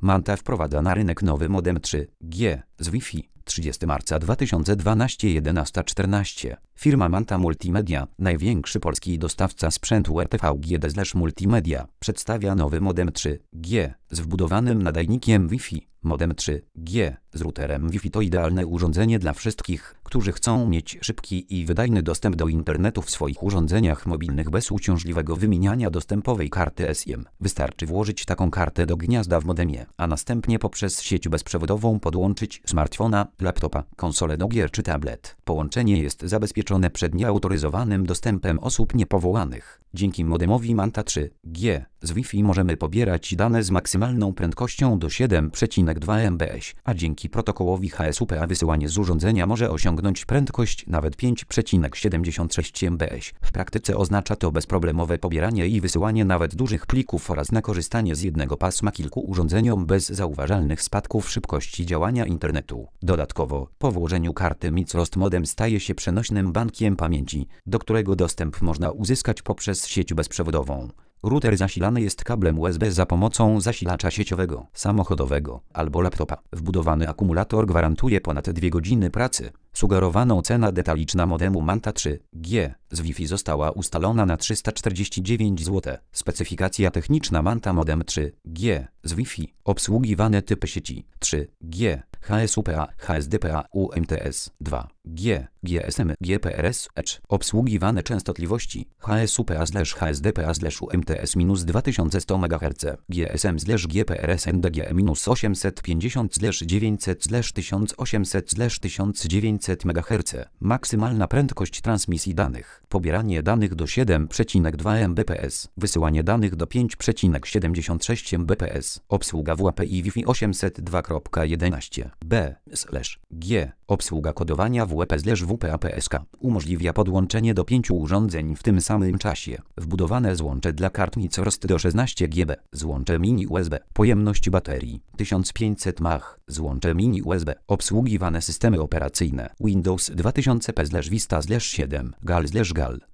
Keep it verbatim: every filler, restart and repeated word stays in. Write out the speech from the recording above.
Manta wprowadza na rynek nowy modem trzy G z Wi-Fi. trzydziestego marca dwa tysiące dwunastego jedenaście czternaście. Firma Manta Multimedia, największy polski dostawca sprzętu R T V G D/multimedia, przedstawia nowy modem trzy G z wbudowanym nadajnikiem Wi-Fi. Modem trzy G z routerem Wi-Fi to idealne urządzenie dla wszystkich, którzy chcą mieć szybki i wydajny dostęp do internetu w swoich urządzeniach mobilnych bez uciążliwego wymieniania dostępowej karty eSIM. Wystarczy włożyć taką kartę do gniazda w modemie, a następnie poprzez sieć bezprzewodową podłączyć smartfona, laptopa, konsolę do gier czy tablet. Połączenie jest zabezpieczone przed nieautoryzowanym dostępem osób niepowołanych. Dzięki modemowi Manta trzy G z Wi-Fi możemy pobierać dane z maksymalną prędkością do siedem przecinek dwa megabitów, a dzięki protokołowi H S U P A wysyłanie z urządzenia może osiągnąć prędkość nawet pięć przecinek siedemdziesiąt sześć megabitów. W praktyce oznacza to bezproblemowe pobieranie i wysyłanie nawet dużych plików oraz na korzystanie z jednego pasma kilku urządzeniom bez zauważalnych spadków szybkości działania internetu. Dodatkowo, po włożeniu karty Microsoft modem staje się przenośnym bankiem pamięci, do którego dostęp można uzyskać poprzez sieć bezprzewodową. Router zasilany jest kablem U S B za pomocą zasilacza sieciowego, samochodowego albo laptopa. Wbudowany akumulator gwarantuje ponad dwie godziny pracy. Sugerowaną cena detaliczna modemu Manta trzy G z Wi-Fi została ustalona na trzysta czterdzieści dziewięć złotych. Specyfikacja techniczna Manta modem trzy G z Wi-Fi. Obsługiwane typy sieci trzy G, H S U P A, H S D P A, U M T S, dwa G, G S M, G P R S, Edge. Obsługiwane częstotliwości H S U P A H S D P A U M T S dwa tysiące sto megaherców, G S M G P R S N D G osiemset pięćdziesiąt dziewięćset tysiąc osiemset tysiąc dziewięćset megaherców. Maksymalna prędkość transmisji danych. Pobieranie danych do siedem przecinek dwa megabitów. Wysyłanie danych do pięć przecinek siedemdziesiąt sześć megabitów. Obsługa W P I Wi-Fi osiemset dwa kropka jedenaście B slash G. Obsługa kodowania W P slash W P A P S K umożliwia podłączenie do pięciu urządzeń w tym samym czasie. Wbudowane złącze dla kart Microsoft do szesnaście giga. Złącze mini U S B. Pojemność baterii tysiąc pięćset mAh. Złącze mini U S B. Obsługiwane systemy operacyjne Windows dwa tysiące P Vista siedem, Gal Gal.